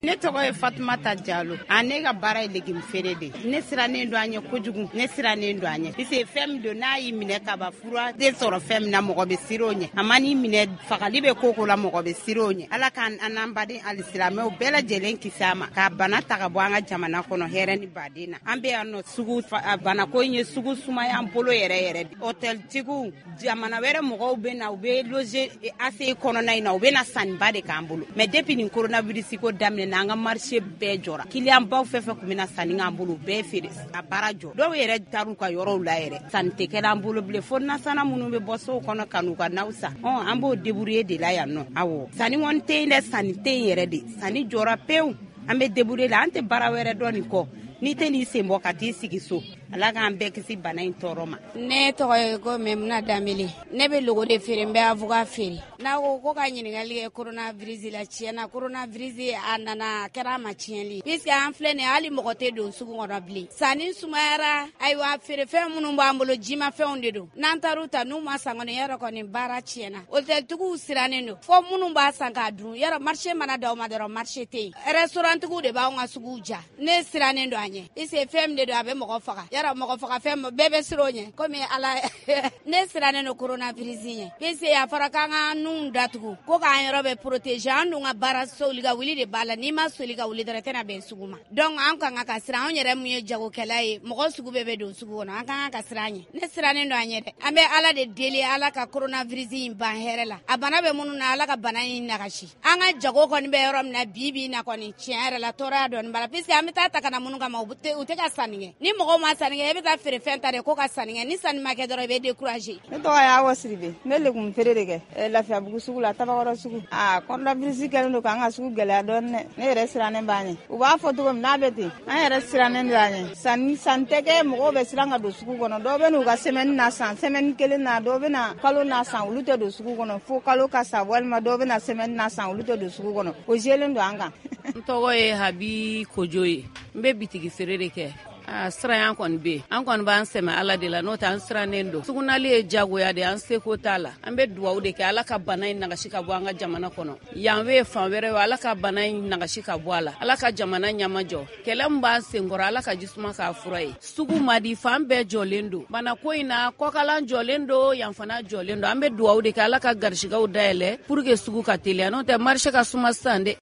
Ne tɔgɔ ye Fatumata Jalo. Ne ka baara ye légume feere de. Ne sirannen don an ɲɛ kojugu. Ne sirannen don an ɲɛ. Puisque fɛn min don n'a y'i minɛ kaba fura tɛ sɔrɔ fɛn min na mɔgɔ bɛ siran o ɲɛ. A ma n'i minɛ fagali bɛ ko la mɔgɔ bɛ siran o ɲɛ. Ala k'an n'an baden alisilamɛw bɛɛ lajɛlen kisi a ma. K'a bana ta ka bɔ an ka jamana kɔnɔ hɛrɛ ni baden na. An bɛ yan nɔ sugu banako in ye sugu sumaya an bolo yɛrɛ yɛrɛ de. Hôtel-tigiw jamana wɛrɛ mɔgɔw bɛ na u bɛ loger ACI kɔnɔna in na u bɛ na sanniba de k'an bolo. Mais depuis nin coronavirus ko daminɛ an ka marché bɛɛ jɔra. Client baw fɛn fɛn kun bɛna sanni k'an bolo bɛɛ feere a baara jɔ. Dɔw yɛrɛ taar'u ka yɔrɔw la yɛrɛ. Sanni tɛ kɛla an bolo bilen fo nasana minnu bɛ bɔ sow kɔnɔ ka n'u ka naw san. An b'o débrouiller de la yan nɔ. Awɔ. Sanni kɔni tɛ yen dɛ, sanni tɛ yen yɛrɛ de. Sanni jɔra pewu. An bɛ débrouiller la, an tɛ baara wɛrɛ dɔn nin kɔ. N'i tɛ n'i sen bɔ ka t'i sigi so. Ala k'an bɛɛ kisi bana in tɔɔrɔ ma. Ne tɔgɔ ye ko Memuna Danbele. Ne bɛ logo de feere, n bɛ avocat feere. N'a ko ka ɲininkali kɛ coronavirus la, tiɲɛna coronavirus a nana kɛra a ma tiɲɛli. Puisque an filɛ nin ye hali mɔgɔ tɛ don sugu kɔnɔ bilen. Sanni sumayara, ayiwa feerefɛn minnu b'an bolo jimafɛnw de don. N'an taar'u ta n'u ma san kɔni yɔrɔ kɔni baara tiɲɛna. Hôtel-tigiw sirannen don. Fo minnu b'a san k'a dun. Yɔrɔ marché mana d'aw ma dɔrɔn marché tɛ yen. Restaurant-tigiw de b'anw ka suguw ja. Ne sirannen don an ɲɛ. Puisque fɛn min de don a bɛ mɔgɔ faga. Yɔrɔ mɔgɔ faga fɛn bɛɛ bɛ siran o ɲɛ. Komi ala ne sirannen don coronavirus ɲɛ. Puisque a fɔra k'an ka nun datugu ko k'an yɔrɔ bɛ protéger. An dun ka baara soli ka wuli de b'a la. N'i ma soli ka wuli dɔrɔn tɛna bɛn sugu ma. Donc an kan ka siran an yɛrɛ mun ye jagokɛla ye. Mɔgɔ sugu bɛɛ bɛ don sugu kɔnɔ. An kan ka siran an ɲɛ. Ne sirannen don an ɲɛ dɛ. An bɛ ala de deli ala ka coronavirus in ban hɛrɛ la. A bana bɛ minnu na ala ka bana in nagasi. An ka jago kɔni bɛ yɔrɔ min na bi na kɔni tiɲɛ yɛrɛ la tɔɔrɔya dɔɔni b'a la. Puisque an bɛ taa ta ka na minnu kama u tɛ ka sanni kɛ. Ni mɔgɔw ma sanni kɛ e bɛ taa feere fɛn ta de ko ka sanni kɛ. Ni sanni ma kɛ dɔrɔn i bɛ décourager. Ne tɔgɔ ye Awa Siribe. Ne légume feere de kɛ. Lafiyabugu sugu la Tabakɔrɔ sugu. Coronavirus kɛlen don k'an ka sugu gɛlɛya dɔɔni dɛ. Ne yɛrɛ sirannen b'a ɲɛ. U b'a fɔ cogo min n'a bɛ ten. An yɛrɛ sirannen don a ɲɛ. Sanni tɛ kɛ mɔgɔw bɛ siran ka don sugu kɔnɔ. Dɔw bɛ n'u ka semaine na san, semaine kelen na, dɔw bɛ na kalo na san, olu tɛ don sugu kɔnɔ. Fo kalo ka sa walima dɔw bɛ na semaine na san, olu tɛ don sugu kɔnɔ. O jɛlen don an kan. N tɔgɔ ye Habi Kojo ye. N bɛ bitigi feere de kɛ. Siran kɔni bɛ yen. An kɔni b'an sɛmɛ ala de la n'o tɛ an sirannen don. Sugunali ye jagoya de an seko t'a la. An bɛ dugawu de kɛ ala ka bana in nagasi ka bɔ an ka jamana kɔnɔ. Yan bɛ fan wɛrɛ ala ka bana in nagasi ka bɔ a la. Ala ka jamana ɲama jɔ. Kɛlɛ min b'an senkɔrɔ ala ka jisuma k'a fura ye. Sugu ma di fan bɛɛ jɔlen don. Bana ko in na kɔkalan jɔlen don, yan fana jɔlen don. An bɛ dugawu de kɛ ala ka garisigɛw dayɛlɛ pour que sugu ka teliya n'o tɛ marché ka suma sisan dɛ.